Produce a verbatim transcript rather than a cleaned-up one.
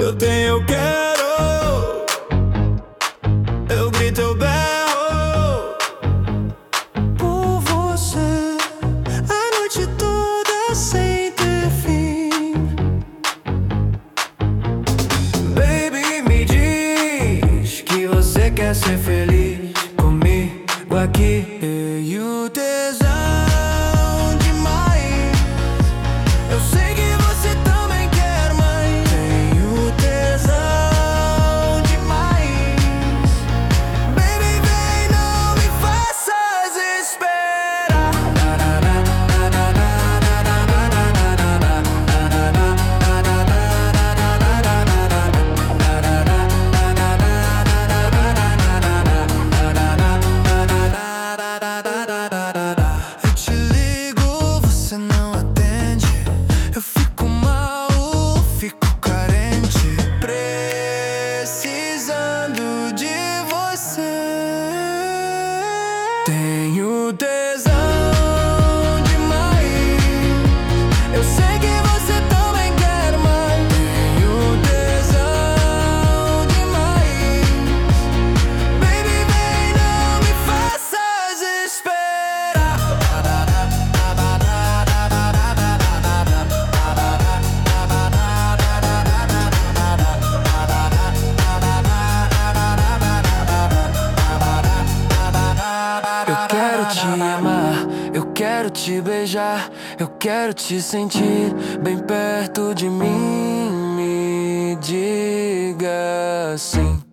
Eu tenho, eu quero. Eu grito, eu berro por você a noite toda sem ter fim. Baby, me diz que você quer ser feliz comigo aqui. E o tesão demais. Eu sei que você também quer mais. Tenho tesão demais. Baby, vem, não me faças esperar. Eu te ligo, você não atende. Eu fico mal, fico carente, precisando de você. Tenho tesão demais. Eu sei que você também quer mais. Tenho tesão demais. Baby, vem, não me faças esperar. Eu quero te amar, eu quero te beijar, eu quero te sentir bem perto de mim. Me diga sim.